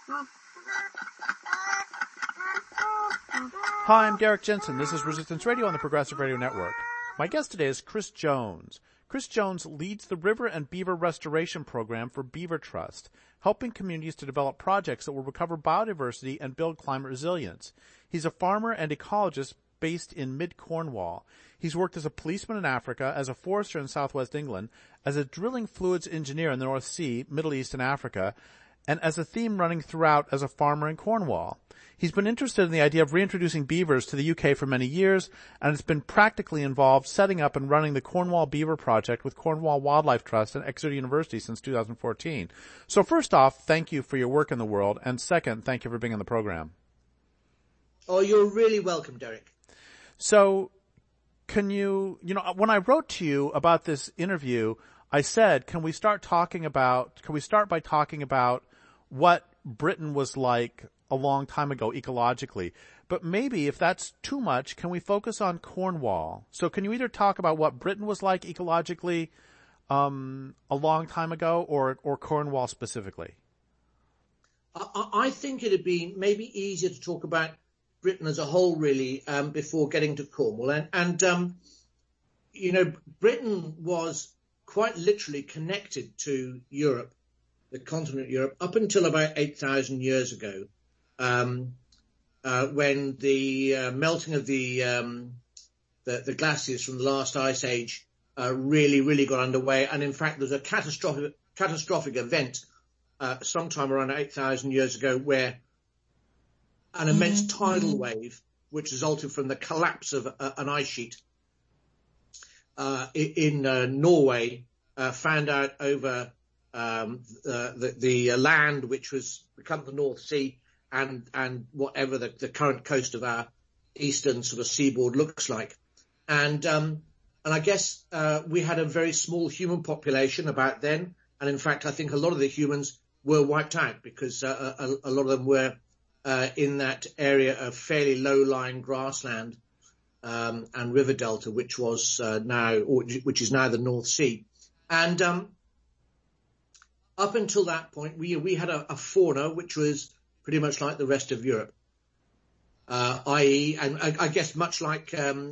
Hi, I'm Derek Jensen. This is Resistance Radio on the Progressive Radio Network. My guest today is Chris Jones. Chris Jones leads the River and Beaver Restoration Program for Beaver Trust, helping communities to develop projects that will recover biodiversity and build climate resilience. He's a farmer and ecologist based in mid-Cornwall. He's worked as a policeman in Africa, as a forester in southwest England, as a drilling fluids engineer in the North Sea, Middle East, and Africa, and as a theme running throughout as a farmer in Cornwall. He's been interested in the idea of reintroducing beavers to the UK for many years, and has been practically involved setting up and running the Cornwall Beaver Project with Cornwall Wildlife Trust and Exeter University since 2014. So first off, thank you for your work in the world, and second, thank you for being on the program. Oh, you're really welcome, Derek. So can when I wrote to you about this interview, I said, can we start by talking about what Britain was like a long time ago ecologically? But maybe if that's too much, can we focus on Cornwall? So can you either talk about what Britain was like ecologically a long time ago, or Cornwall specifically? I think it'd be maybe easier to talk about Britain as a whole, really, before getting to Cornwall. And Britain was quite literally connected to Europe, the continent of Europe, up until about 8,000 years ago, when the melting of the glaciers from the last ice age really got underway. And in fact, there was a catastrophic event sometime around 8,000 years ago where an immense tidal wave, which resulted from the collapse of an ice sheet in Norway, found out over the land which was become the North Sea and whatever the current coast of our eastern sort of seaboard looks like. And I guess we had a very small human population about then. And in fact, I think a lot of the humans were wiped out because a lot of them were in that area of fairly low-lying grassland and river delta, which is now the North Sea. And up until that point, we had a fauna which was pretty much like the rest of Europe, i.e., and I guess much like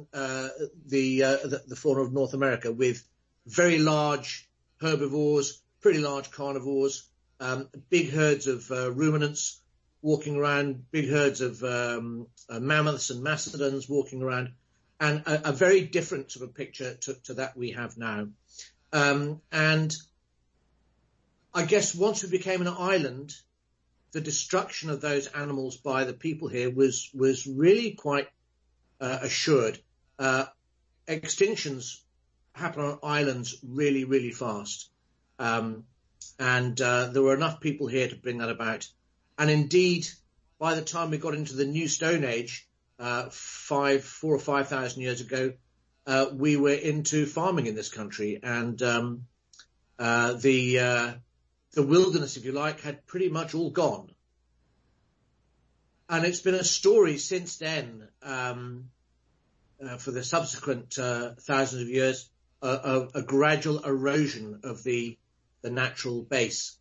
the fauna of North America, with very large herbivores, pretty large carnivores, big herds of ruminants walking around, big herds of mammoths and mastodons walking around, and a very different sort of picture to that we have now. And I guess once we became an island, the destruction of those animals by the people here was really quite assured. Extinctions happen on islands really, really fast. And there were enough people here to bring that about. And indeed, by the time we got into the New Stone Age, 4,000 or 5,000 years ago, we were into farming in this country, and the wilderness, if you like, had pretty much all gone. And it's been a story since then, for the subsequent thousands of years, of a gradual erosion of the natural base.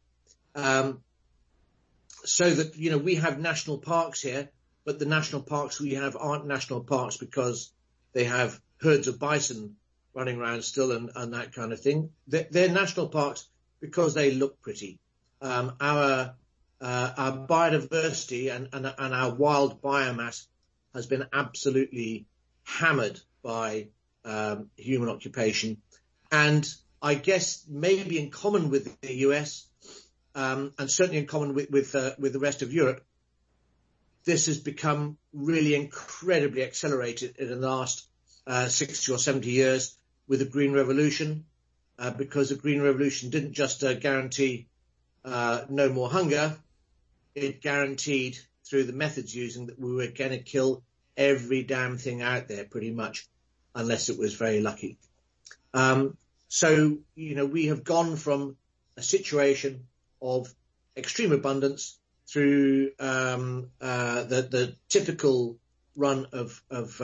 So that, we have national parks here, but the national parks we have aren't national parks because they have herds of bison running around still and that kind of thing. They're national parks because they look pretty. Our biodiversity and our wild biomass has been absolutely hammered by human occupation. And I guess maybe in common with the US, and certainly in common with the rest of Europe, this has become really incredibly accelerated in the last 60 or 70 years with the Green Revolution, because the Green Revolution didn't just guarantee no more hunger. It guaranteed, through the methods using, that we were going to kill every damn thing out there pretty much, unless it was very lucky. So, we have gone from a situation of extreme abundance through the typical run of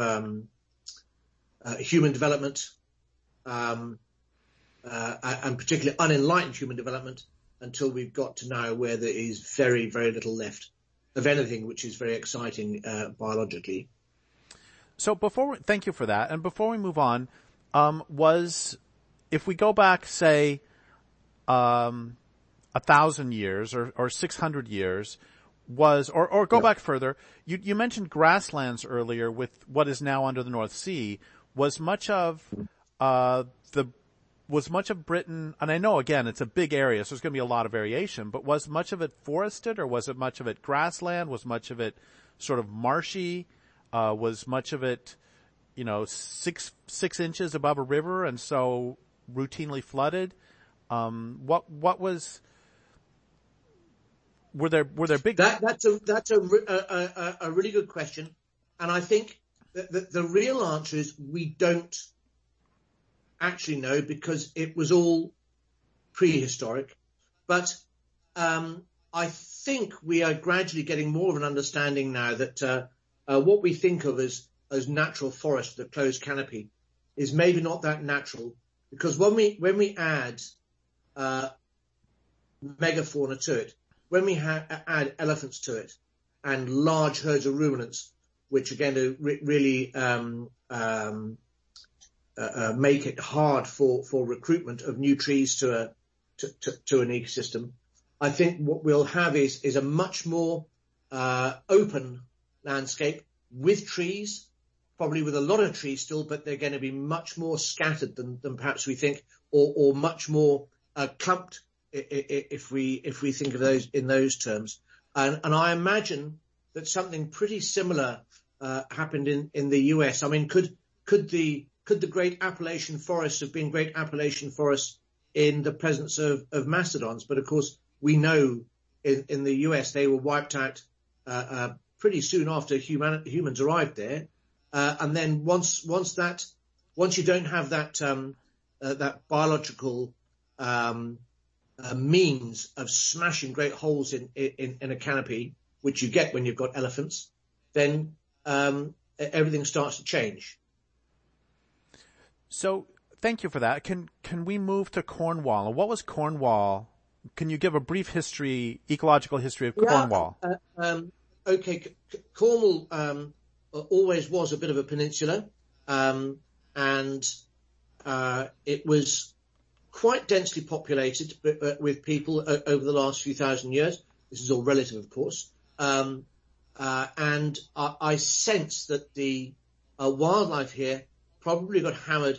human development, and particularly unenlightened human development, until we've got to now where there is very, very little left of anything which is very exciting biologically. So thank you for that. And before we move on, if we go back, say, 1,000 years or 600 years, or go back further, you mentioned grasslands earlier with what is now under the North Sea. Was much of Britain, and I know again it's a big area, so there's going to be a lot of variation, but was much of it forested, or was it much of it grassland? Was much of it sort of marshy? Was much of it, 6 inches above a river and so routinely flooded? Were there big? That's a really good question, and I think that the real answer is we don't actually know, because it was all prehistoric. But I think we are gradually getting more of an understanding now that what we think of as natural forest, the closed canopy, is maybe not that natural, because when we add megafauna to it, when we add elephants to it and large herds of ruminants, which are going to really make it hard for recruitment of new trees to an ecosystem, I think what we'll have is a much more open landscape with trees, probably with a lot of trees still, but they're going to be much more scattered than perhaps we think, or much more clumped, if we think of those in those terms. And I imagine that something pretty similar happened in the US. I mean, could the great Appalachian forests have been great Appalachian forests in the presence of mastodons? But of course, we know in the US they were wiped out pretty soon after humans arrived there. And then once you don't have that biological means of smashing great holes in a canopy, which you get when you've got elephants, then everything starts to change. So thank you for that. Can we move to Cornwall? What was Cornwall? Can you give a brief ecological history of Cornwall? Okay, Cornwall always was a bit of a peninsula, and it was quite densely populated with people over the last few thousand years. This is all relative, of course. And I sense that the wildlife here probably got hammered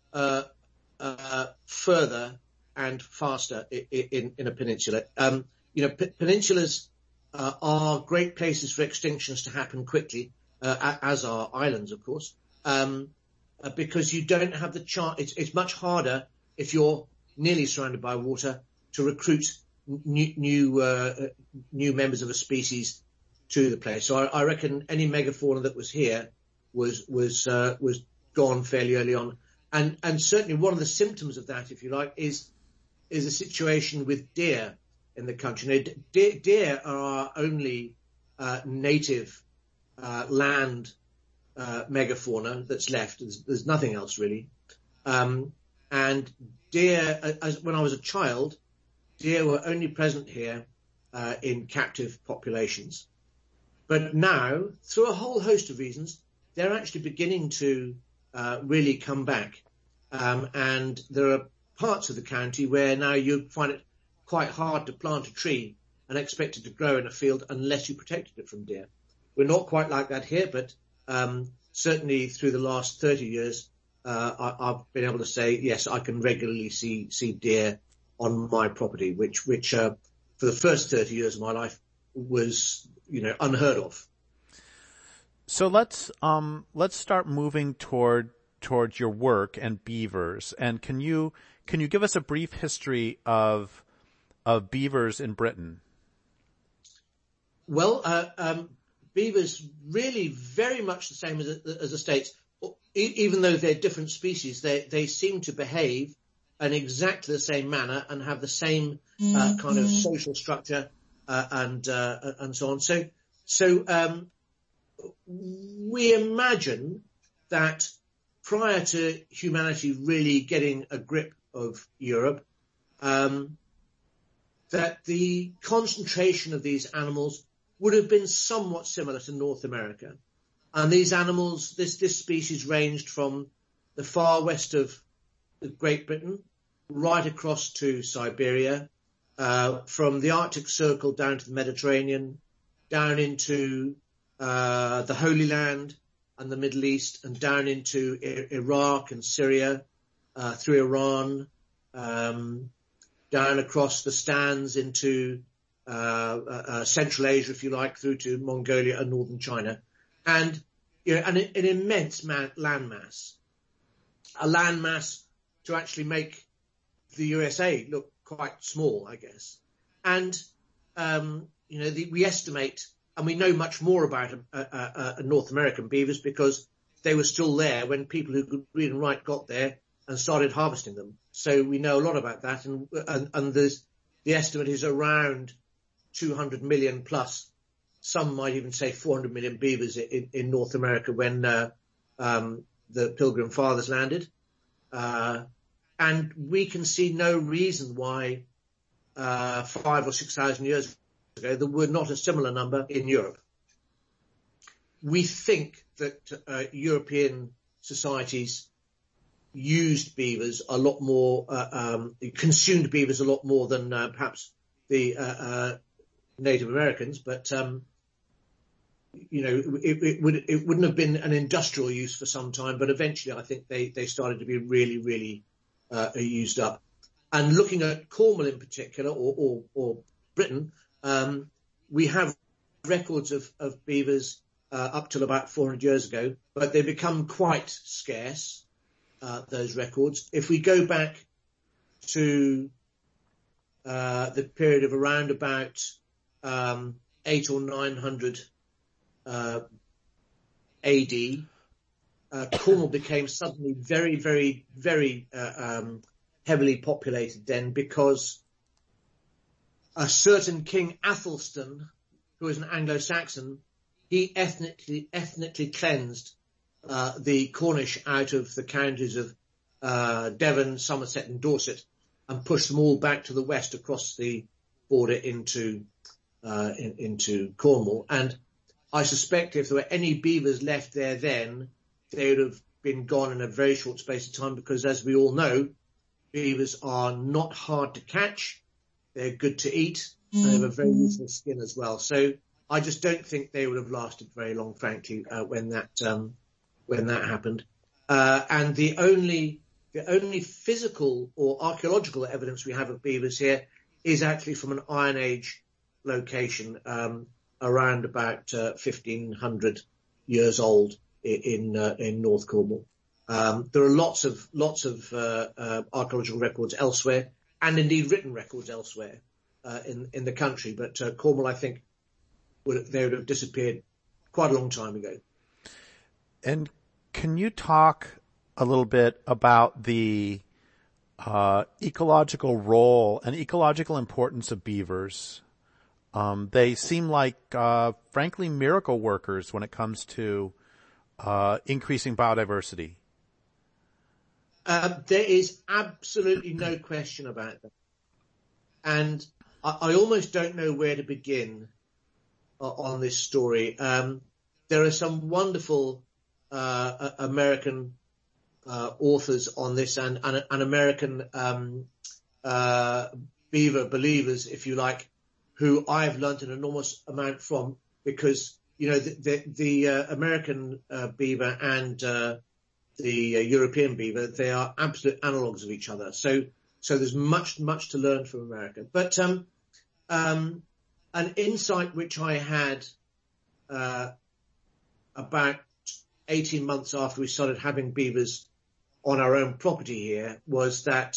further and faster in a peninsula. Peninsulas are great places for extinctions to happen quickly, as are islands, of course, because you don't have the chance. It's much harder if you're nearly surrounded by water to recruit new members of a species to the place. So I reckon any megafauna that was here was gone fairly early on, and certainly one of the symptoms of that, if you like, is a situation with deer in the country. Deer are our only native land megafauna that's left. There's nothing else really. And deer, when I was a child, deer were only present here in captive populations. But now, through a whole host of reasons, they're actually beginning to really come back. And there are parts of the county where now you find it quite hard to plant a tree and expect it to grow in a field unless you protected it from deer. We're not quite like that here, but certainly through the last 30 years, I've been able to say, yes, I can regularly see deer on my property, which for the first 30 years of my life was, unheard of. So let's start moving toward your work and beavers. And can you give us a brief history of beavers in Britain? Well, beavers really very much the same as the States. Even though they're different species, they seem to behave in exactly the same manner and have the same kind of social structure and so on. So we imagine that prior to humanity really getting a grip of Europe, that the concentration of these animals would have been somewhat similar to North America. And these animals, this species ranged from the far west of Great Britain right across to Siberia, from the Arctic Circle down to the Mediterranean, down into the Holy Land and the Middle East, and down into Iraq and Syria, through Iran, down across the Stans into Central Asia, if you like, through to Mongolia and northern China, and an immense landmass, a landmass to actually make the USA look quite small, I guess. And we estimate, and we know much more about North American beavers because they were still there when people who could read and write got there and started harvesting them. So we know a lot about that, and the estimate is around 200 million plus. Some might even say 400 million beavers in North America when the Pilgrim Fathers landed. And we can see no reason why 5,000 or 6,000 years ago there were not a similar number in Europe. We think that European societies used beavers a lot more, consumed beavers a lot more than perhaps the Native Americans, but it wouldn't have been an industrial use for some time, but eventually I think they started to be really, really used up. And looking at Cornwall in particular, or Britain, we have records of beavers up till about 400 years ago, but they become quite scarce, those records. If we go back to the period of around about 800 or 900 AD, Cornwall became suddenly very, very, very heavily populated then, because a certain King Athelstan, who was an Anglo-Saxon, he ethnically cleansed the Cornish out of the counties of Devon, Somerset and Dorset, and pushed them all back to the west across the border into Cornwall. And I suspect if there were any beavers left there then, they would have been gone in a very short space of time, because as we all know, beavers are not hard to catch. They're good to eat. And they have a very useful skin as well. So I just don't think they would have lasted very long, frankly, when that happened. And the only physical or archaeological evidence we have of beavers here is actually from an Iron Age location, around about 1,500 years old in North Cornwall. There are lots of archaeological records elsewhere, and indeed written records elsewhere in the country. But Cornwall, I think, they would have disappeared quite a long time ago. And can you talk a little bit about the ecological role and ecological importance of beavers? They seem like, frankly, miracle workers when it comes to increasing biodiversity. There is absolutely no question about that. And I almost don't know where to begin on this story. There are some wonderful American authors on this, and American beaver believers, if you like, who I've learnt an enormous amount from, because the American beaver and the European beaver, they are absolute analogues of each other. So there's much to learn from America. But an insight which I had about 18 months after we started having beavers on our own property here was that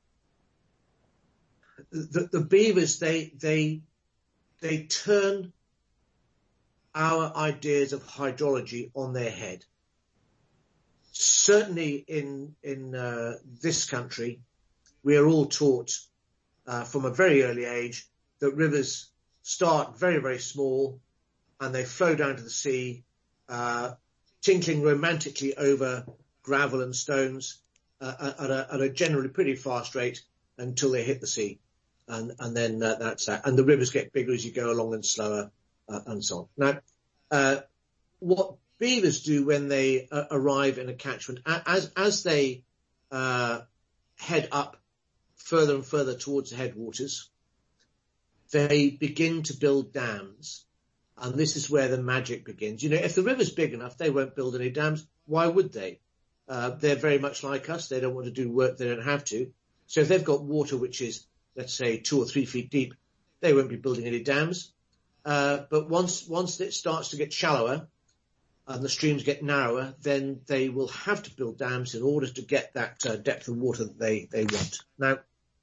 the beavers, they turn our ideas of hydrology on their head. Certainly in this country, we are all taught from a very early age that rivers start very, very small and they flow down to the sea, tinkling romantically over gravel and stones at a generally pretty fast rate until they hit the sea. and then that's that. And the rivers get bigger as you go along and slower, and so on. Now, what beavers do when they arrive in a catchment, as they head up further and further towards the headwaters, they begin to build dams. And this is where the magic begins. You know, if the river's big enough, they won't build any dams. Why would they? They're very much like us. They don't want to do work they don't have to. So if they've got water which is, let's say, 2 or 3 feet deep, they won't be building any dams. But once it starts to get shallower and the streams get narrower, then they will have to build dams in order to get that depth of water that they want. Now,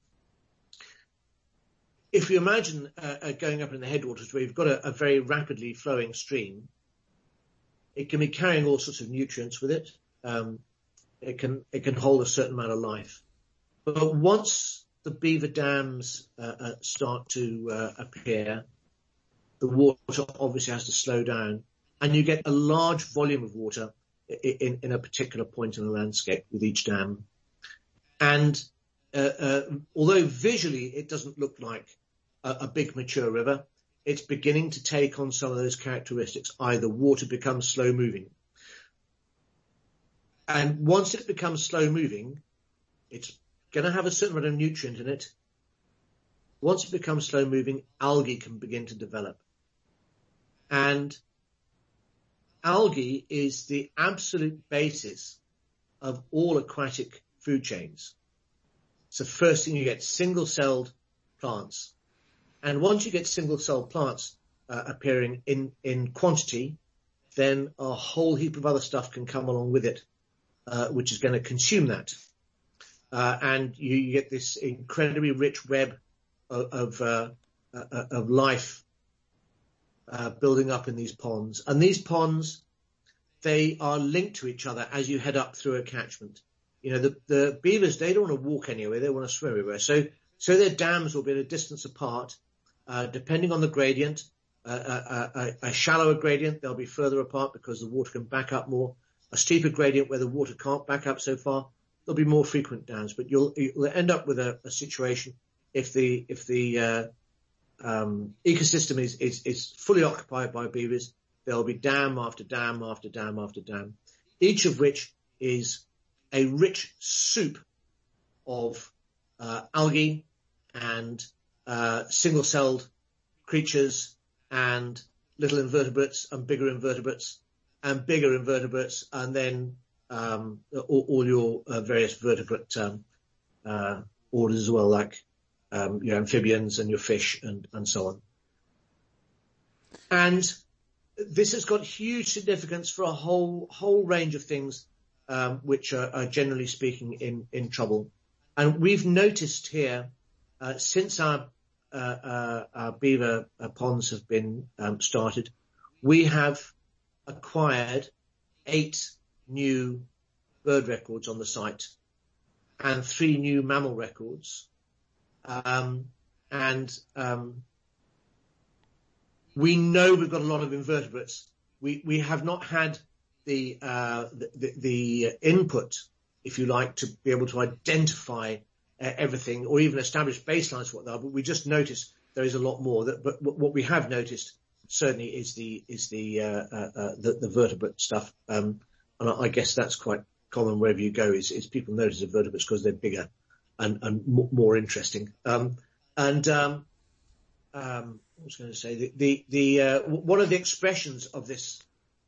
if you imagine going up in the headwaters where you've got a very rapidly flowing stream, it can be carrying all sorts of nutrients with it. It can hold a certain amount of life. But once the beaver dams start to appear, the water obviously has to slow down, and you get a large volume of water in a particular point in the landscape with each dam. And although visually it doesn't look like a big mature river, it's beginning to take on some of those characteristics. Either water becomes slow moving, and once it becomes slow moving, it's going to have a certain amount of nutrient in it. Once it becomes slow moving, algae can begin to develop. And algae is the absolute basis of all aquatic food chains. So first thing, you get single-celled plants. And once you get single-celled plants appearing in quantity, then a whole heap of other stuff can come along with it, which is going to consume that. And you get this incredibly rich web of life building up in these ponds. And these ponds, they are linked to each other as you head up through a catchment. You know, the beavers, they don't want to walk anywhere, they want to swim everywhere. So their dams will be at a distance apart, depending on the gradient. A shallower gradient, they'll be further apart because the water can back up more. A steeper gradient where the water can't back up so far, there'll be more frequent dams. But you'll end up with a situation if the ecosystem is fully occupied by beavers, there'll be dam after dam after dam after dam, each of which is a rich soup of algae and single-celled creatures and little invertebrates and bigger invertebrates and bigger invertebrates, and then all your various vertebrate orders as well, like your amphibians and your fish and so on. And this has got huge significance for a whole range of things which are generally speaking in trouble. And we've noticed here since our beaver ponds have been started, we have acquired 8 new bird records on the site and 3 new mammal records. We know we've got a lot of invertebrates. We have not had the input, if you like, to be able to identify everything or even establish baselines for what they are. But we just notice there is a lot more. But what we have noticed certainly is the vertebrate stuff. And I guess that's quite common wherever you go. Is people notice the vertebrates because they're bigger and more interesting. What I was going to say, one of the expressions of this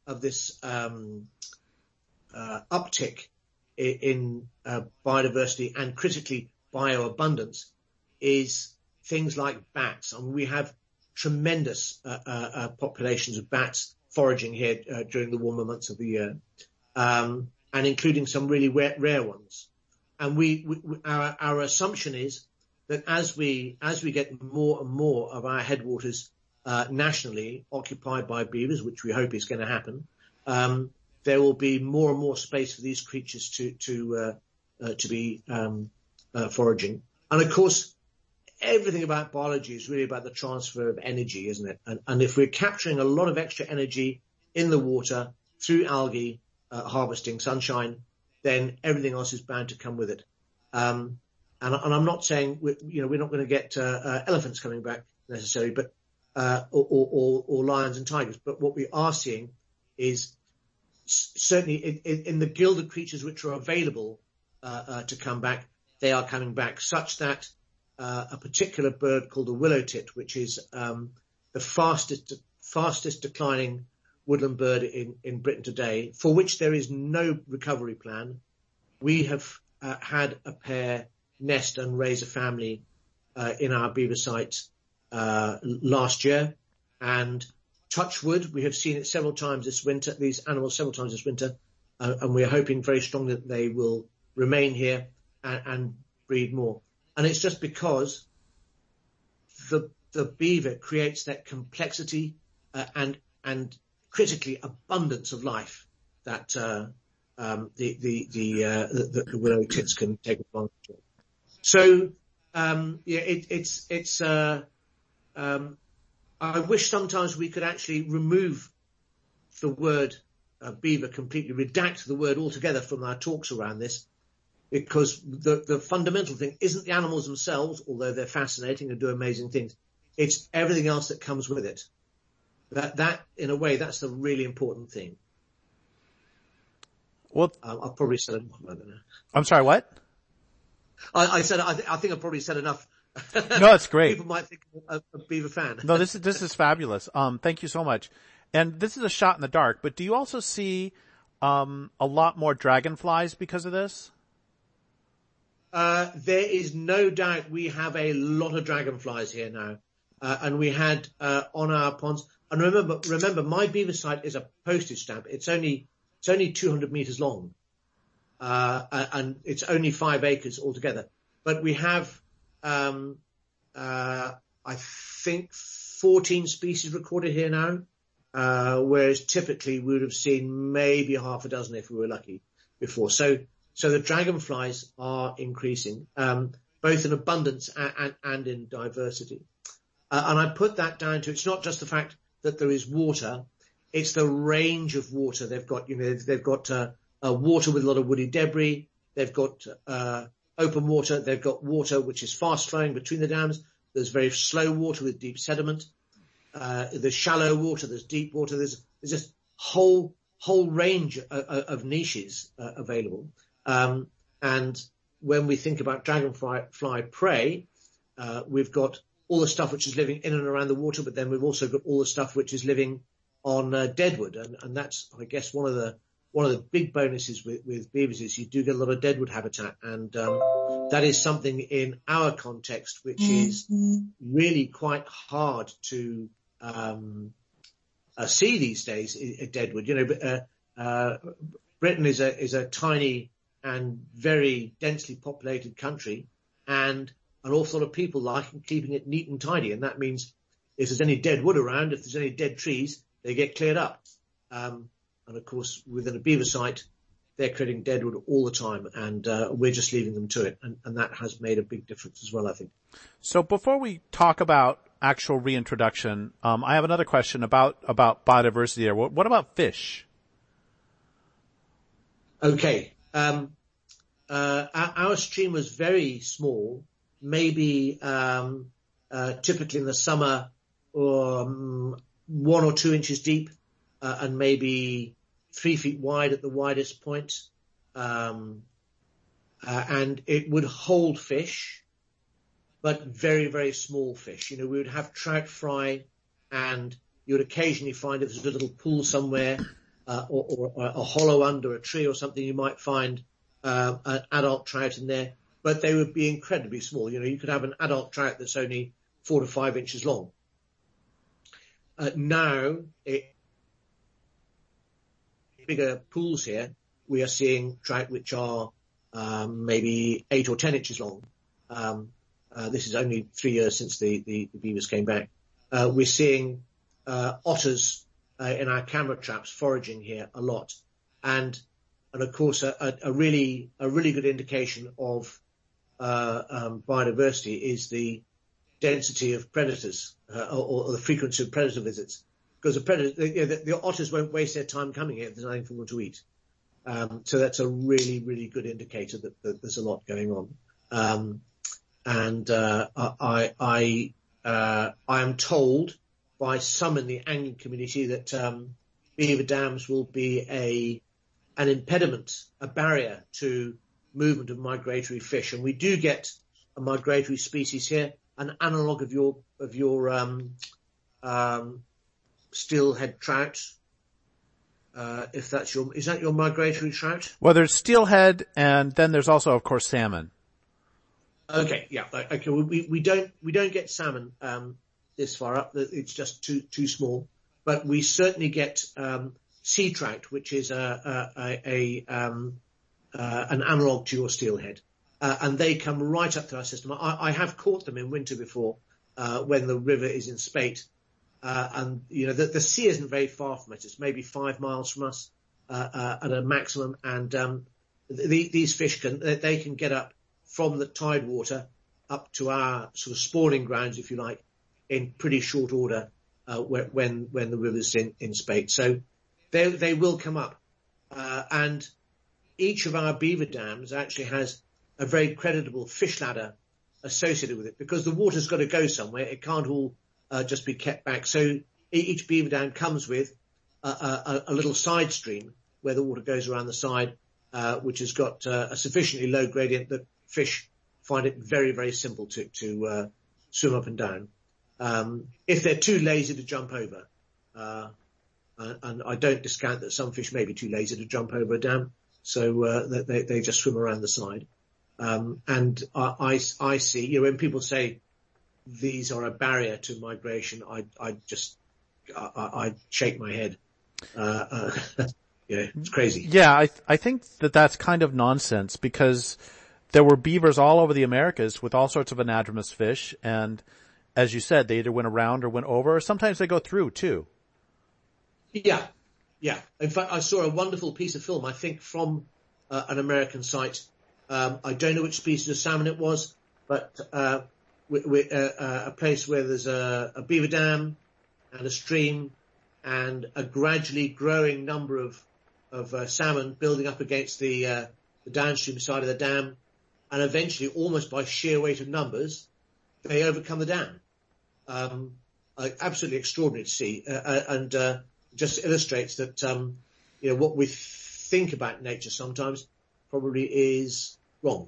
uptick in biodiversity and critically bioabundance is things like bats. I mean, we have tremendous populations of bats foraging here during the warmer months of the year, and including some really rare ones. And our assumption is that as we get more and more of our headwaters nationally occupied by beavers, which we hope is going to happen, there will be more and more space for these creatures to be foraging. And of course, everything about biology is really about the transfer of energy, isn't it? And if we're capturing a lot of extra energy in the water through algae harvesting, sunshine, then everything else is bound to come with it. And I'm not saying we're not going to get elephants coming back necessarily, but or lions and tigers. But what we are seeing is certainly in the gilded creatures which are available to come back, they are coming back, such that a particular bird called the willow tit, which is the fastest declining woodland bird in Britain today, for which there is no recovery plan. We have had a pair nest and raise a family in our beaver sites last year, and touch wood, we have seen it several times this winter, these animals several times this winter, and we are hoping very strongly that they will remain here and breed more. And it's just because the beaver creates that complexity and critically abundance of life that the willow tits can take advantage of. So I wish sometimes we could actually remove the word beaver completely, redact the word altogether from our talks around this, because the fundamental thing isn't the animals themselves, although they're fascinating and do amazing things. It's everything else that comes with it. That in a way, that's the really important thing. Well, I've probably said enough about that now. I'm sorry, what? I think I've probably said enough. No, it's great. People might think I'm a beaver fan. No, this is fabulous. Thank you so much. And this is a shot in the dark, but do you also see a lot more dragonflies because of this? There is no doubt we have a lot of dragonflies here now, and we had on our ponds. And remember, my beaver site is a postage stamp. It's only 200 meters long, and it's only 5 acres altogether. But we have, I think, 14 species recorded here now, whereas typically we would have seen maybe half a dozen if we were lucky before. So the dragonflies are increasing, both in abundance and in diversity. And I put that down to, it's not just the fact that there is water, it's the range of water they've got. They've got water with a lot of woody debris. They've got open water. They've got water which is fast flowing between the dams. There's very slow water with deep sediment. There's shallow water. There's deep water. There's just whole range of niches available. And when we think about dragonfly prey, we've got all the stuff which is living in and around the water, but then we've also got all the stuff which is living on deadwood, and that's, I guess, one of the big bonuses with beavers is you do get a lot of deadwood habitat, and that is something in our context which is really quite hard to see these days. Deadwood, Britain is a tiny and very densely populated country, and an awful lot of people like keeping it neat and tidy, and that means if there's any dead wood around, if there's any dead trees, they get cleared up. And of course, within a beaver site, they're creating deadwood all the time, and we're just leaving them to it, and that has made a big difference as well, I think. So before we talk about actual reintroduction, I have another question about biodiversity there. What about fish? Okay. Our stream was very small, maybe typically in the summer, or 1 or 2 inches deep, and maybe 3 feet wide at the widest point. And it would hold fish, but very, very small fish. We would have trout fry, and you would occasionally find if there's a little pool somewhere, or a hollow under a tree or something, you might find an adult trout in there, but they would be incredibly small. You could have an adult trout that's only 4 to 5 inches long. Now, bigger pools here, we are seeing trout which are maybe 8 or 10 inches long. This is only 3 years since the beavers came back. We're seeing otters in our camera traps foraging here a lot, and of course a really good indication of biodiversity is the density of predators or the frequency of predator visits, because the otters won't waste their time coming here if there's nothing for them to eat. So that's a really good indicator that there's a lot going on. and I am told by some in the angling community that beaver dams will be an impediment, a barrier to movement of migratory fish, and we do get a migratory species here, an analogue of your steelhead trout. If that's is that your migratory trout? Well, there's steelhead, and then there's also, of course, salmon. Okay, yeah, okay. We don't get salmon this far up. It's just too small. But we certainly get sea trout, which is an analogue to your steelhead, and they come right up to our system. I have caught them in winter before when the river is in spate, and the sea isn't very far from us. It's maybe 5 miles from us at a maximum, and these fish can get up from the tide water up to our sort of spawning grounds, if you like, in pretty short order when the river's in spate. So they will come up, and each of our beaver dams actually has a very creditable fish ladder associated with it, because the water's got to go somewhere. It can't all just be kept back. So each beaver dam comes with a little side stream where the water goes around the side, which has got a sufficiently low gradient that fish find it very, very simple to swim up and down. If they're too lazy to jump over, and I don't discount that some fish may be too lazy to jump over a dam, so they just swim around the side. And I see, when people say these are a barrier to migration, I shake my head. It's crazy. Yeah, I think that's kind of nonsense, because there were beavers all over the Americas with all sorts of anadromous fish, and as you said, they either went around or went over, or sometimes they go through too. Yeah. In fact, I saw a wonderful piece of film, I think, from an American site. I don't know which species of salmon it was, but a place where there's a beaver dam and a stream and a gradually growing number of salmon building up against the downstream side of the dam, and eventually, almost by sheer weight of numbers, they overcome the dam. Absolutely extraordinary to see, and just illustrates that what we think about nature sometimes probably is wrong.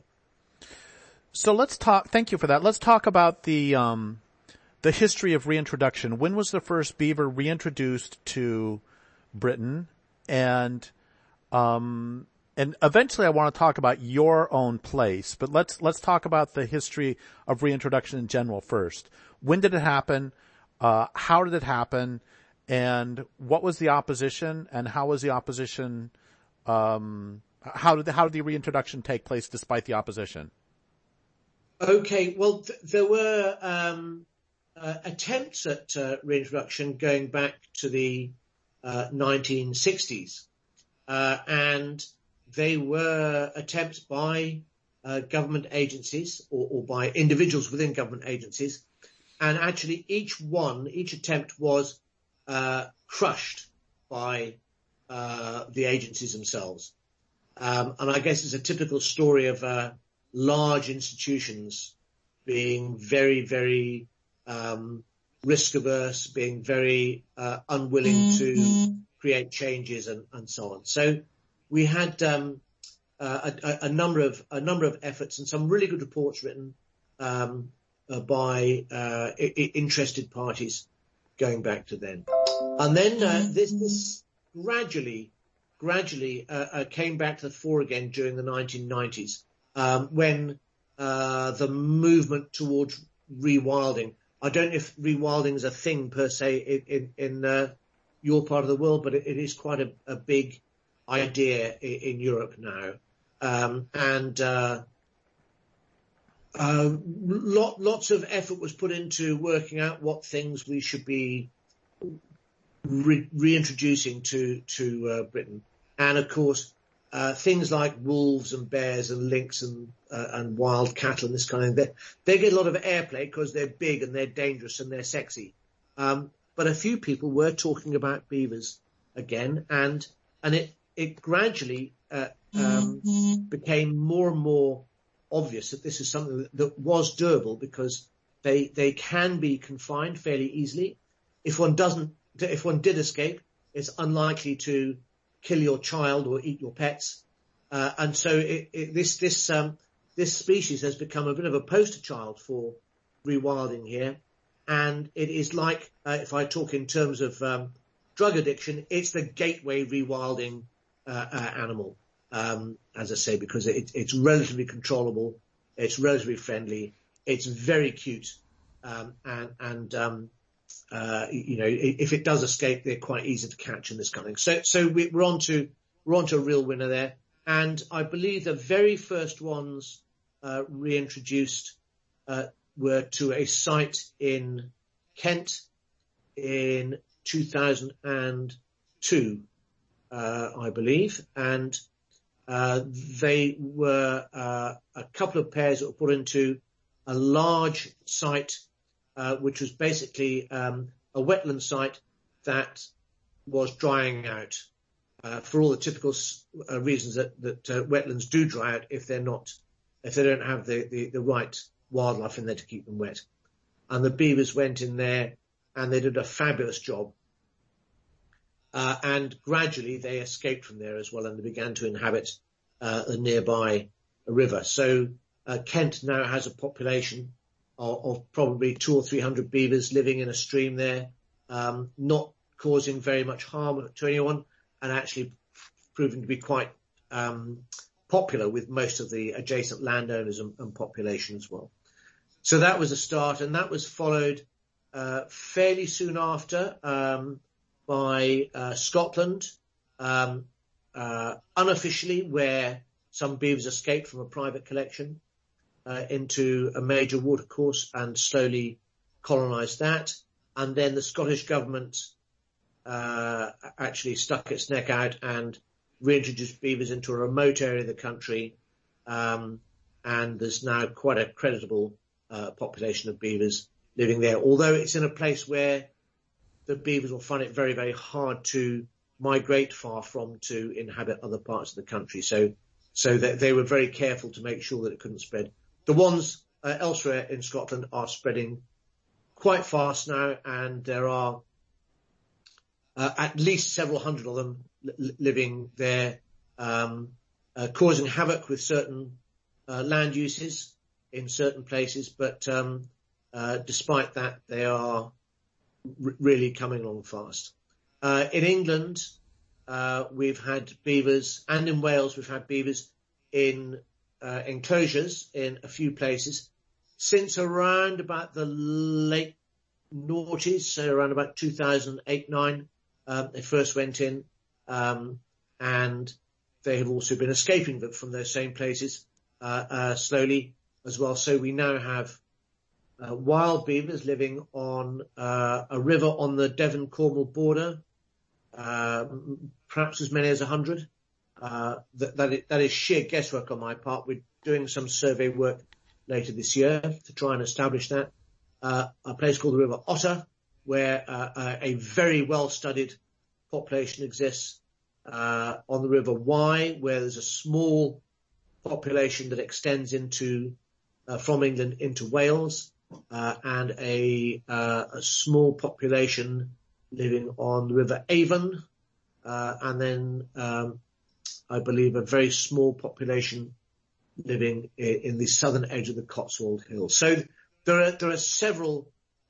So let's talk. Thank you for that. Let's talk about the history of reintroduction. When was the first beaver reintroduced to Britain? And eventually I want to talk about your own place, but let's talk about the history of reintroduction in general first. When did it happen? How did it happen? And what was the opposition? And how was the opposition? How did the reintroduction take place despite the opposition? Okay, well, there were attempts at reintroduction going back to the 1960s, and they were attempts by government agencies or by individuals within government agencies, and actually each attempt was crushed by the agencies themselves. And I guess it's a typical story of large institutions being very, very risk averse, being very unwilling to create changes and so on. So we had a number of efforts and some really good reports written by interested parties going back to then. And then this gradually came back to the fore again during the 1990s, when the movement towards rewilding. I don't know if rewilding is a thing per se in your part of the world, but it is quite a big idea in Europe now. Lots of effort was put into working out what things we should be reintroducing to Britain. And of course, things like wolves and bears and lynx and wild cattle and this kind of thing, they get a lot of airplay because they're big and they're dangerous and they're sexy. But a few people were talking about beavers again, and it gradually became more and more obvious that this is something that was doable, because they can be confined fairly easily. If one did escape, it's unlikely to kill your child or eat your pets. And so this species has become a bit of a poster child for rewilding here. And it is like, if I talk in terms of drug addiction, it's the gateway rewilding animal, as I say, because it's relatively controllable, it's relatively friendly, it's very cute, if it does escape, they're quite easy to catch and this kind of thing. So we're on to a real winner there. And I believe the very first ones reintroduced were to a site in Kent in 2002, I believe, and they were a couple of pairs that were put into a large site, which was basically a wetland site that was drying out for all the typical reasons that wetlands do dry out if they don't have the right wildlife in there to keep them wet. And the beavers went in there and they did a fabulous job. And gradually they escaped from there as well, and they began to inhabit a nearby river. So Kent now has a population of probably 200 or 300 beavers living in a stream there, not causing very much harm to anyone, and actually proving to be quite popular with most of the adjacent landowners and population as well. So that was a start, and that was followed fairly soon after by Scotland, unofficially, where some beavers escaped from a private collection into a major watercourse and slowly colonised that. And then the Scottish government actually stuck its neck out and reintroduced beavers into a remote area of the country. And there's now quite a creditable population of beavers living there, although it's in a place where the beavers will find it very, very hard to migrate far from to inhabit other parts of the country. So that they were very careful to make sure that it couldn't spread. The ones elsewhere in Scotland are spreading quite fast now, and there are at least several hundred of them living there, causing havoc with certain land uses in certain places. But despite that, they are really coming along fast. In England, we've had beavers, and in Wales we've had beavers in enclosures in a few places since around about the late noughties, so around about 2008-9. They first went in, and they have also been escaping from those same places slowly as well. So we now have wild beavers living on a river on the Devon-Cornwall border, perhaps as many as 100. That is sheer guesswork on my part. We're doing some survey work later this year to try and establish that. A place called the River Otter, where a very well-studied population exists, on the River Wye, where there's a small population that extends into from England into Wales, and a small population living on the River Avon, and then I believe a very small population living in the southern edge of the Cotswold Hills. So there are several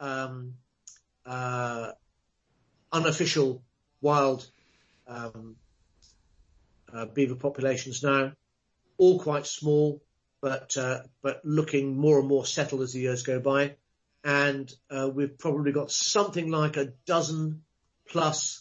unofficial wild beaver populations now, all quite small, but looking more and more settled as the years go by. And we've probably got something like a dozen plus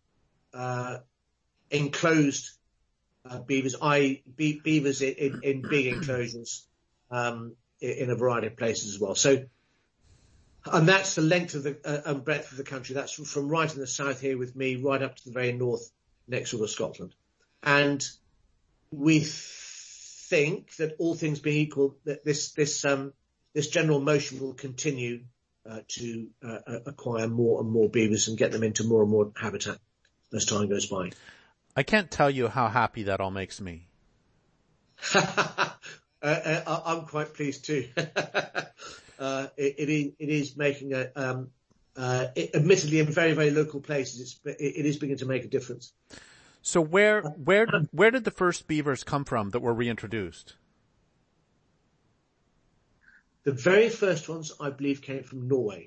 enclosed beavers, beavers in big enclosures in a variety of places as well. So, and that's the length of the and breadth of the country. That's from right in the south here with me, right up to the very north next door to Scotland. And we think that, all things being equal, that this general motion will continue to acquire more and more beavers and get them into more and more habitat as time goes by. I can't tell you how happy that all makes me. I'm quite pleased too. It is making admittedly in very, very local places, it is beginning to make a difference. So where did the first beavers come from that were reintroduced? The very first ones, I believe, came from Norway.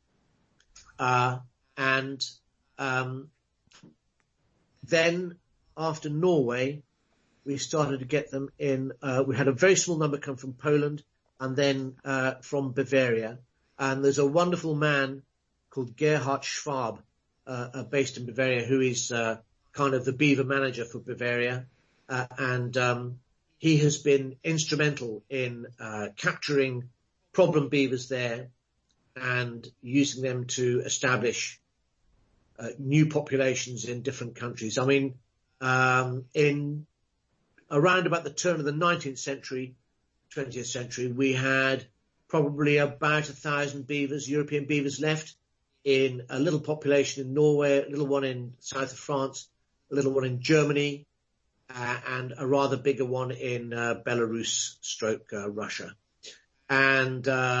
Then after Norway, we started to get them in. We had a very small number come from Poland and then from Bavaria. And there's a wonderful man called Gerhard Schwab, based in Bavaria, who is kind of the beaver manager for Bavaria. He has been instrumental in capturing problem beavers there and using them to establish new populations in different countries. I mean, in around about the turn of the 19th century, 20th century, we had probably about 1,000 beavers, European beavers left in a little population in Norway, a little one in south of France, a little one in Germany, and a rather bigger one in Belarus / Russia. And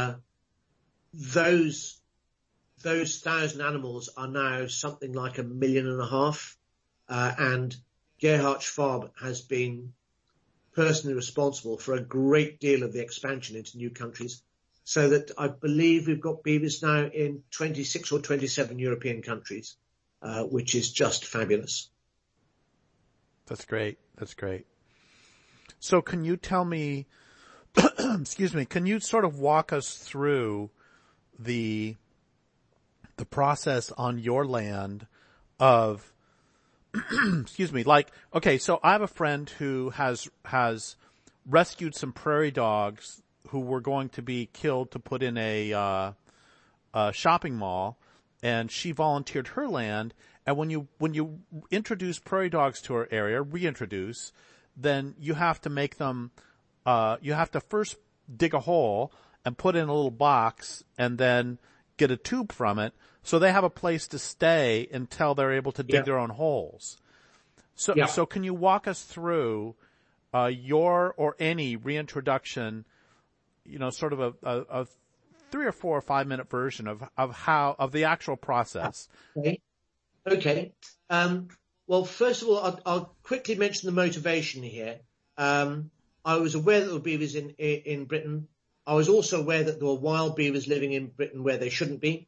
those 1,000 animals are now something like 1.5 million. And Gerhard Schwab has been personally responsible for a great deal of the expansion into new countries, so that I believe we've got beavers now in 26 or 27 European countries, which is just fabulous. That's great. That's great. So can you tell me, excuse me, can you sort of walk us through the process on your land of, excuse me, like, okay, so I have a friend who has rescued some prairie dogs who were going to be killed to put in a shopping mall, and she volunteered her land. And when you introduce prairie dogs to her area, reintroduce, then you have to make them, you have to first dig a hole and put in a little box and then get a tube from it, so they have a place to stay until they're able to dig their own holes. So can you walk us through your or any reintroduction, sort of a 3 or 4 or 5 minute version of the actual process? Okay. Well, first of all, I'll quickly mention the motivation here. I was aware that there were beavers in Britain. I was also aware that there were wild beavers living in Britain where they shouldn't be.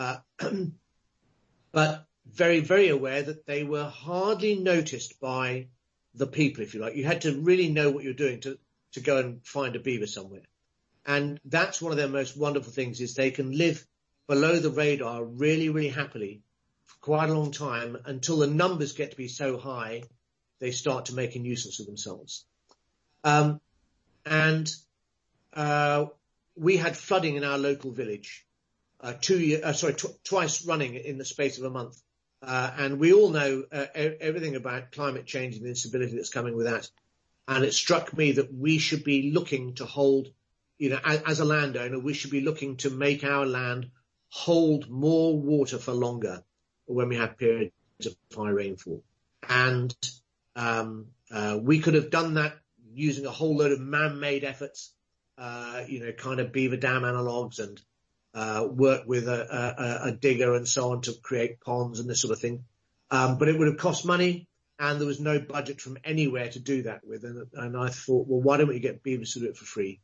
But very, very aware that they were hardly noticed by the people, if you like. You had to really know what you're doing to go and find a beaver somewhere. And that's one of their most wonderful things, is they can live below the radar really, really happily for quite a long time until the numbers get to be so high they start to make a nuisance of themselves. We had flooding in our local village, twice running in the space of a month. And we all know everything about climate change and the instability that's coming with that. And it struck me that we should be looking to hold, as a landowner, we should be looking to make our land hold more water for longer when we have periods of high rainfall. And we could have done that using a whole load of man-made efforts, kind of beaver dam analogues, and work with a digger and so on to create ponds and this sort of thing. But it would have cost money, and there was no budget from anywhere to do that with. And I thought, well, why don't we get beavers to do it for free?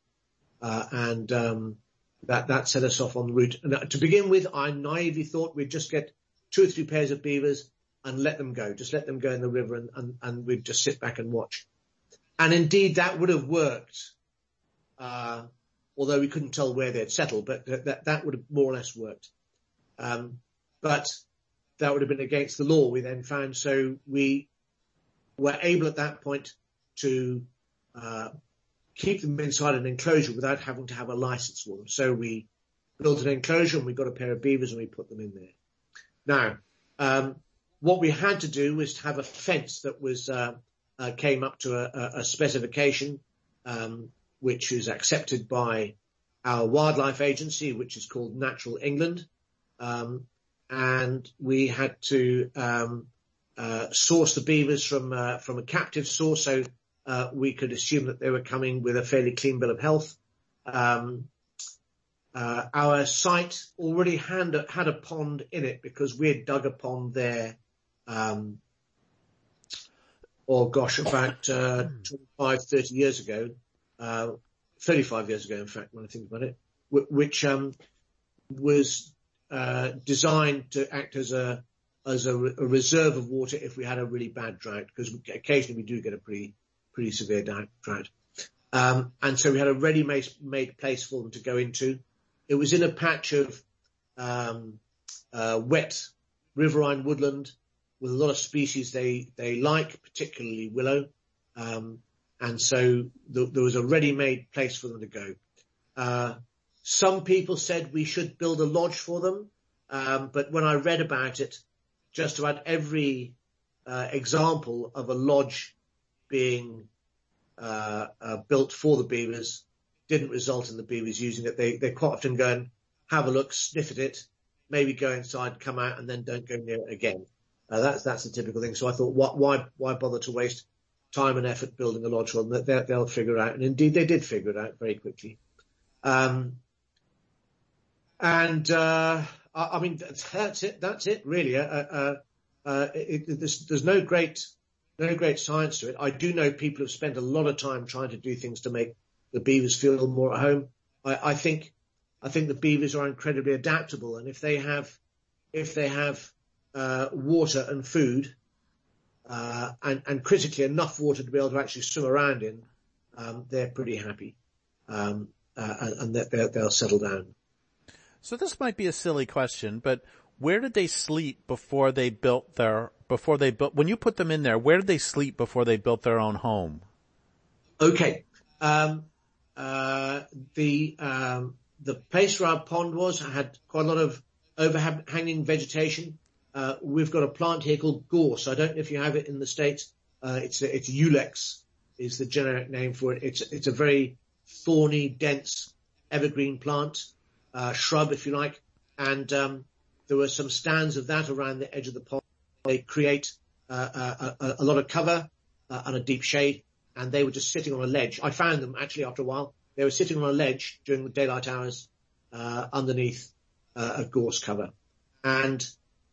That set us off on the route. And to begin with, I naively thought we'd just get 2 or 3 pairs of beavers and let them go. Just let them go in the river and we'd just sit back and watch. And indeed, that would have worked, although we couldn't tell where they'd settled, but that would have more or less worked. But that would have been against the law, we then found. So we were able at that point to keep them inside an enclosure without having to have a license for them. So we built an enclosure and we got a pair of beavers and we put them in there. Now, what we had to do was to have a fence that was came up to a specification, which is accepted by our wildlife agency, which is called Natural England. And we had to source the beavers from a captive source. So we could assume that they were coming with a fairly clean bill of health. Our site already had a pond in it because we had dug a pond there, about 25, 30 years ago, 35 years ago, in fact, when I think about it, which was designed to act as a reserve of water if we had a really bad drought, because occasionally we do get a pretty severe drought. And so we had a ready-made place for them to go into. It was in a patch of wet riverine woodland with a lot of species they like, particularly willow. And so there was a ready-made place for them to go. Some people said we should build a lodge for them, but when I read about it, just about every example of a lodge being built for the beavers didn't result in the beavers using it. They quite often go and have a look, sniff at it, maybe go inside, come out, and then don't go near it again. That's a typical thing. So I thought, why bother to waste time and effort building a lodge for them? They'll figure it out. And indeed, they did figure it out very quickly. I mean, that's it, really. There's no great science to it. I do know people have spent a lot of time trying to do things to make the beavers feel more at home. I think the beavers are incredibly adaptable, and if they have water and food, and critically enough water to be able to actually swim around in, they're pretty happy, and they'll settle down. So this might be a silly question, but where did they sleep when you put them in there, where did they sleep before they built their own home? Okay. The place where our pond was had quite a lot of overhanging vegetation. We've got a plant here called gorse. I don't know if you have it in the States. It's Ulex is the generic name for it. It's a very thorny, dense evergreen plant, shrub, if you like. And, there were some stands of that around the edge of the pond. They create, a lot of cover, and a deep shade. And they were just sitting on a ledge. I found them actually after a while. They were sitting on a ledge during the daylight hours, underneath, a gorse cover. And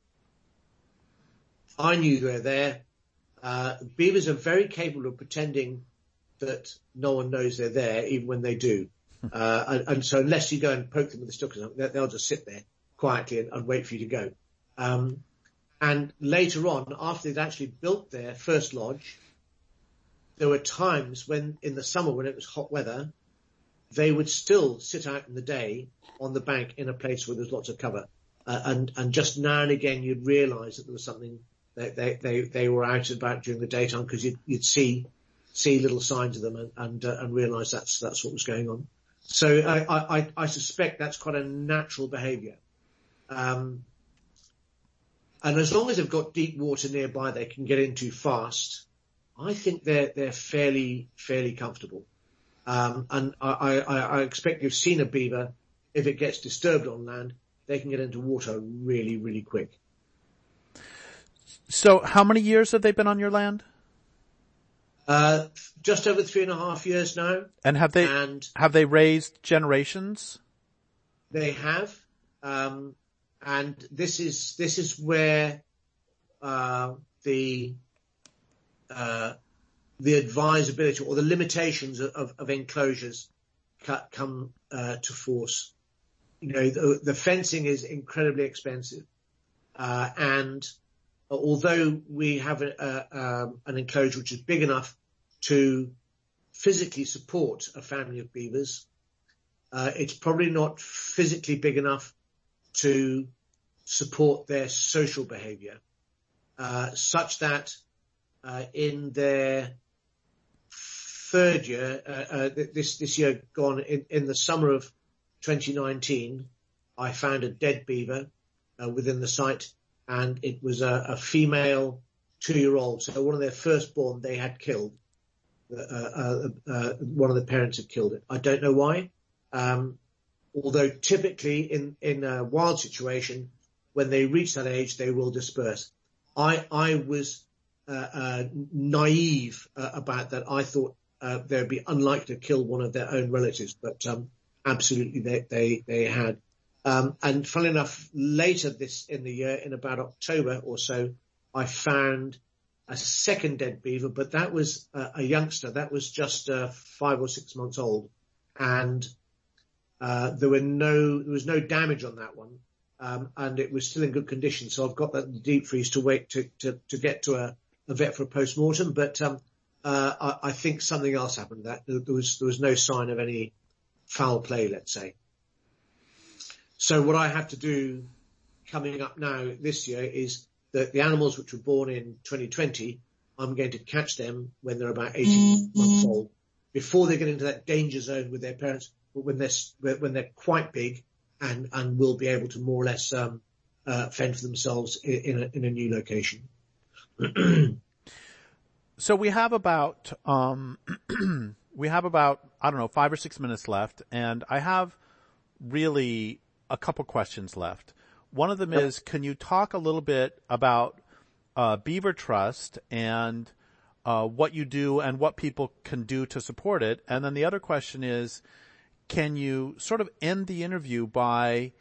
I knew they were there. Beavers are very capable of pretending that no one knows they're there, even when they do. And so unless you go and poke them with a stick or something, they'll just sit there quietly and wait for you to go. And later on, after they'd actually built their first lodge, there were times when, in the summer, when it was hot weather, they would still sit out in the day on the bank in a place where there's lots of cover. And just now and again, you'd realize that there was something that they were out and about during the daytime, because you'd see little signs of them and realize that's what was going on. So I suspect that's quite a natural behavior. And as long as they've got deep water nearby they can get into fast, I think they're fairly comfortable. And I expect you've seen a beaver, if it gets disturbed on land, they can get into water really, really quick. So how many years have they been on your land? Just over 3.5 years now. And have they raised generations? They have. And this is where, the advisability or the limitations of enclosures come to force. You know, the fencing is incredibly expensive, and although we have an enclosure which is big enough to physically support a family of beavers, it's probably not physically big enough to support their social behavior, such that in their third year, this year gone, in the summer of 2019, I found a dead beaver within the site, and it was a female 2-year-old. So one of their firstborn they had killed. One of the parents had killed it. I don't know why. Although typically in a wild situation, when they reach that age, they will disperse. I was naive about that. I thought they'd be unlikely to kill one of their own relatives, but absolutely they had. And funnily enough, later in the year, in about October or so, I found a second dead beaver, but that was a youngster. That was just 5 or 6 months old, and there was no damage on that one, and it was still in good condition. So I've got that in the deep freeze to wait to get to a vet for a post-mortem. But I think something else happened. That there was no sign of any foul play, let's say. So what I have to do coming up now this year is that the animals which were born in 2020, I'm going to catch them when they're about 18 months old, before they get into that danger zone with their parents, but when they're quite big and will be able to more or less fend for themselves in a new location. So we have about I don't know, 5 or 6 minutes left, and I have really a couple questions left. One of them is, can you talk a little bit about Beaver Trust and what you do and what people can do to support it? And then the other question is, can you sort of end the interview by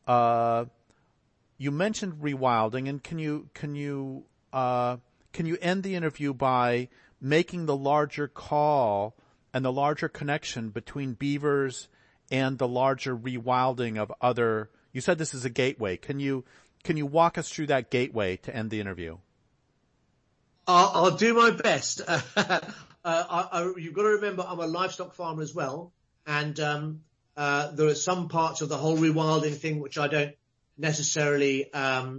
you mentioned rewilding, and can you end the interview by making the larger call and the larger connection between beavers and the larger rewilding of other? You said this is a gateway. Can you walk us through that gateway to end the interview? I'll do my best. You've got to remember I'm a livestock farmer as well, and there are some parts of the whole rewilding thing which I don't necessarily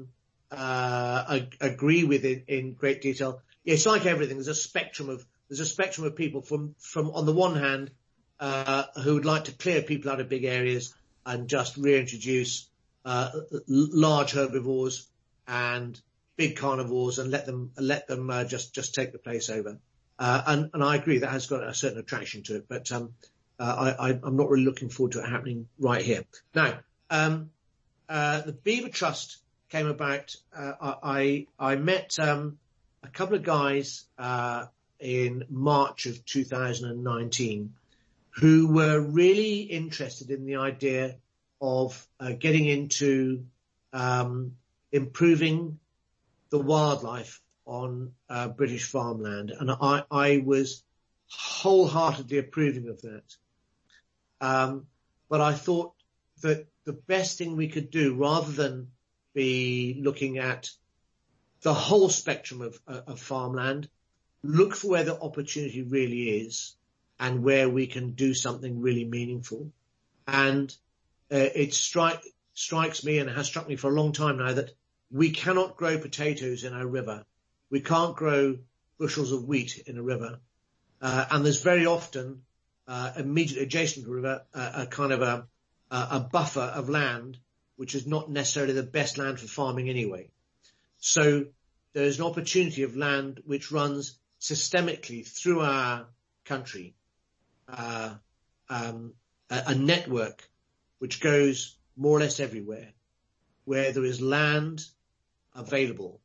agree with in great detail. It's like everything. There's a spectrum of people from on the one hand who would like to clear people out of big areas and just reintroduce large herbivores and big carnivores and let them just take the place over. And I agree that has got a certain attraction to it, but I'm not really looking forward to it happening right here. Now, the Beaver Trust came about. I met a couple of guys in March of 2019 who were really interested in the idea of getting into improving the wildlife on British farmland, and I was wholeheartedly approving of that. But I thought that the best thing we could do, rather than be looking at the whole spectrum of farmland, look for where the opportunity really is and where we can do something really meaningful. And it strikes me, and it has struck me for a long time now, that we cannot grow potatoes in a river. We can't grow bushels of wheat in a river. And there's very often, immediately adjacent to a river, a kind of a buffer of land, which is not necessarily the best land for farming anyway. So there's an opportunity of land which runs systemically through our country, a network which goes more or less everywhere, where there is land available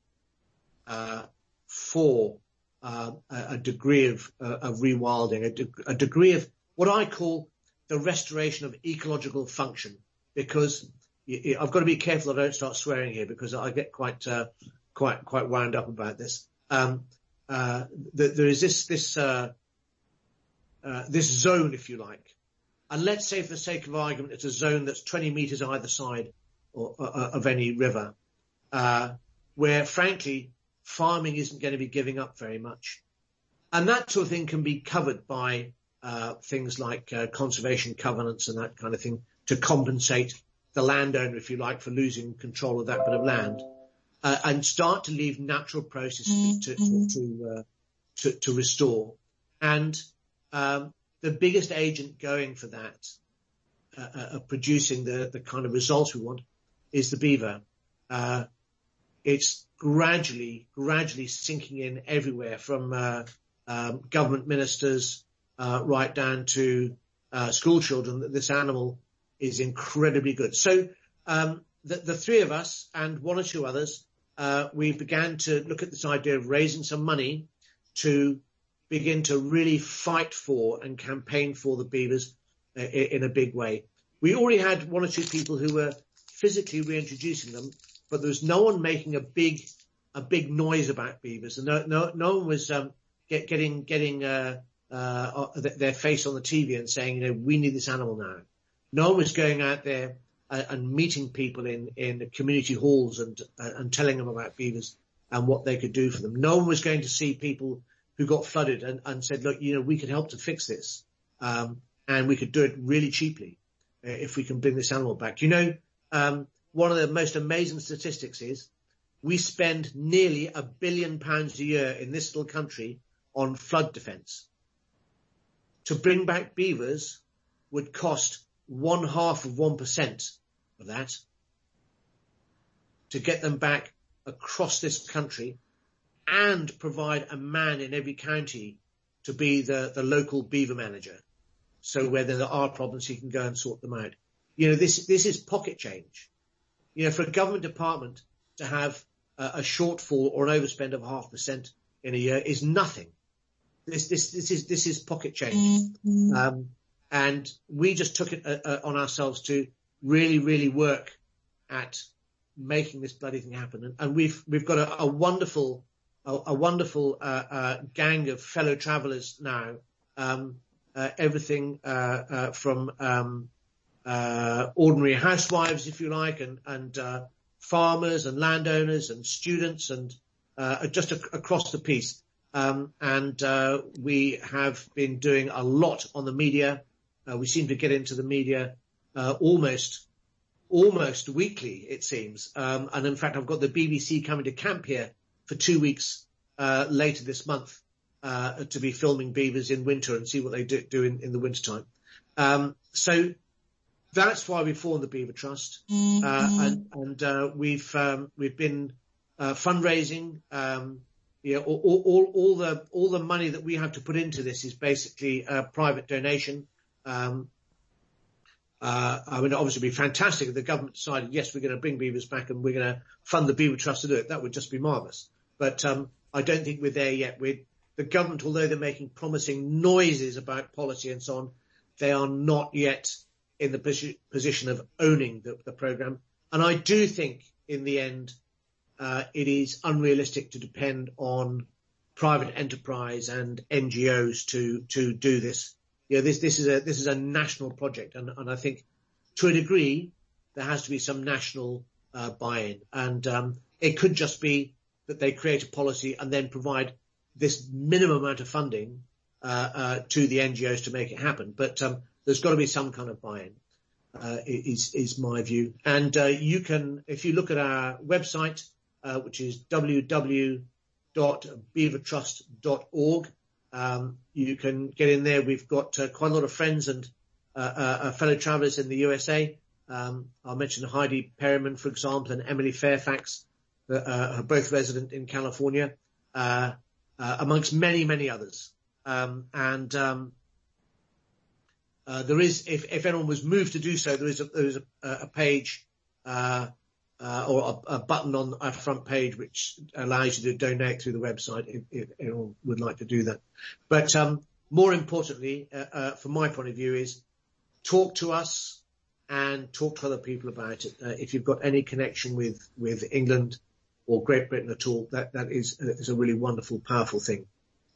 for a degree of rewilding, a degree of what I call the restoration of ecological function. Because I've got to be careful I don't start swearing here, because I get quite wound up about this. There is this zone, if you like, and let's say, for the sake of argument, it's a zone that's 20 meters either side of any river, where, frankly, farming isn't going to be giving up very much. And that sort of thing can be covered by things like conservation covenants and that kind of thing, to compensate the landowner, if you like, for losing control of that bit of land, and start to leave natural processes to restore. And the biggest agent going for that, producing the kind of results we want, is the beaver. It's gradually sinking in everywhere, from government ministers right down to school children, that this animal is incredibly good. So the three of us and one or two others we began to look at this idea of raising some money to begin to really fight for and campaign for the beavers in a big way. We already had one or two people who were physically reintroducing them, but there was no one making a big noise about beavers, and no one was getting their face on the TV and saying, we need this animal now. No one was going out there and meeting people in community halls and telling them about beavers and what they could do for them. No one was going to see people who got flooded and said, look, we could help to fix this, and we could do it really cheaply if we can bring this animal back. One of the most amazing statistics is we spend nearly £1 billion a year in this little country on flood defence. To bring back beavers would cost 0.5% of that. To get them back across this country and provide a man in every county to be the local beaver manager. So where there are problems, he can go and sort them out. This is pocket change. For a government department to have a shortfall or an overspend of 0.5% in a year is nothing. This is pocket change. And we just took it on ourselves to really, really work at making this bloody thing happen. And we've got a wonderful gang of fellow travellers now. Everything from ordinary housewives, if you like, and farmers and landowners and students and just across the piece. And we have been doing a lot on the media. We seem to get into the media almost weekly, it seems. And in fact, I've got the BBC coming to camp here for 2 weeks later this month to be filming beavers in winter and see what they do in the wintertime. So that's why we formed the Beaver Trust. And we've been fundraising. All the money that we have to put into this is basically a private donation. Obviously it'd be fantastic if the government decided, yes, we're going to bring beavers back and we're going to fund the Beaver Trust to do it. That would just be marvellous. But I don't think we're there yet. The government, although they're making promising noises about policy and so on, they are not yet in the position of owning the programme. And I do think in the end, it is unrealistic to depend on private enterprise and NGOs to do this. This is a national project, and I think to a degree there has to be some national buy-in, and it could just be that they create a policy and then provide this minimum amount of funding to the NGOs to make it happen. But there's got to be some kind of buy-in. Is my view, and you can, if you look at our website, which is www.beavertrust.org. You can get in there. We've got quite a lot of friends and fellow travellers in the USA. I'll mention Heidi Perryman, for example, and Emily Fairfax, who are both resident in California, amongst many, many others. There is, if anyone was moved to do so, there is a page or a button on our front page which allows you to donate through the website if anyone would like to do that. But more importantly, from my point of view, is talk to us and talk to other people about it. If you've got any connection with England or Great Britain at all, that is a really wonderful, powerful thing.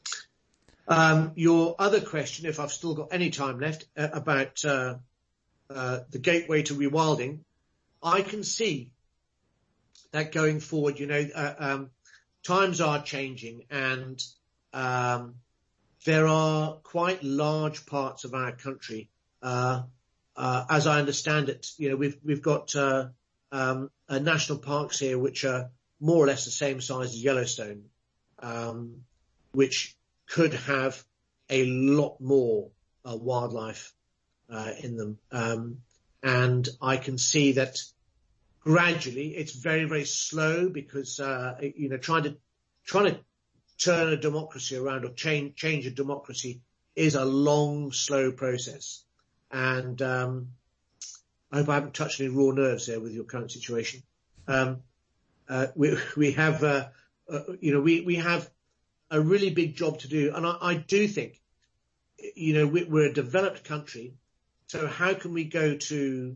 Your other question, if I've still got any time left, about the gateway to rewilding, I can see that going forward, times are changing, and there are quite large parts of our country, as I understand it, we've got national parks here which are more or less the same size as Yellowstone, which could have a lot more wildlife in them, and I can see that gradually. It's very, very slow because trying to turn a democracy around or change a democracy is a long, slow process. And I hope I haven't touched any raw nerves there with your current situation. we have we have a really big job to do, and I do think we're a developed country, so how can we go to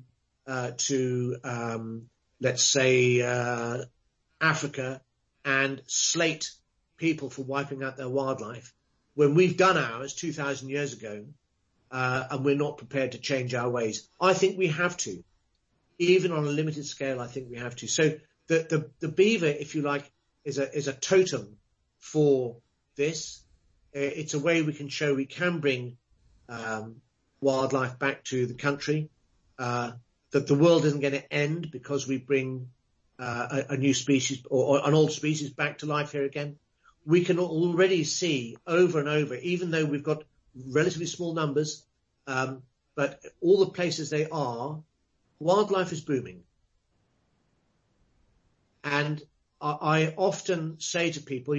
let's say Africa and slate people for wiping out their wildlife when we've done ours 2,000 years ago, and we're not prepared to change our ways? I think we have to, even on a limited scale. I think we have to. So the beaver, if you like, is a totem for this. It's a way we can show we can bring wildlife back to the country, that the world isn't going to end because we bring a new species or an old species back to life here again. We can already see over and over, even though we've got relatively small numbers, but all the places they are, wildlife is booming. And I often say to people,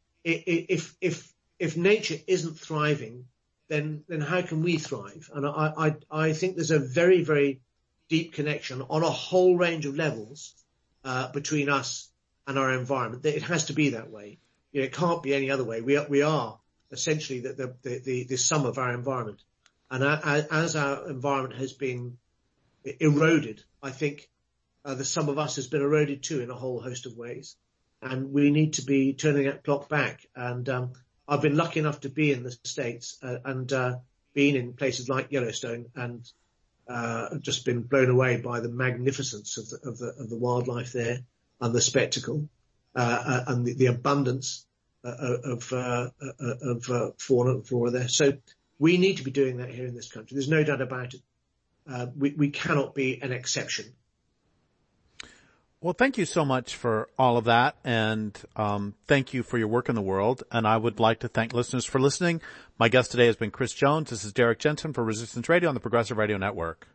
if nature isn't thriving, then how can we thrive? And I think there's a very, very deep connection on a whole range of levels between us and our environment. It has to be that way. It can't be any other way. We are essentially the sum of our environment. And as our environment has been eroded, I think the sum of us has been eroded too in a whole host of ways. And we need to be turning that clock back. And I've been lucky enough to be in the States and been in places like Yellowstone, and just been blown away by the magnificence of the wildlife there, and the spectacle, and the abundance of fauna and flora there. So we need to be doing that here in this country. There's no doubt about it. We cannot be an exception. Well, thank you so much for all of that, and thank you for your work in the world. And I would like to thank listeners for listening. My guest today has been Chris Jones. This is Derek Jensen for Resistance Radio on the Progressive Radio Network.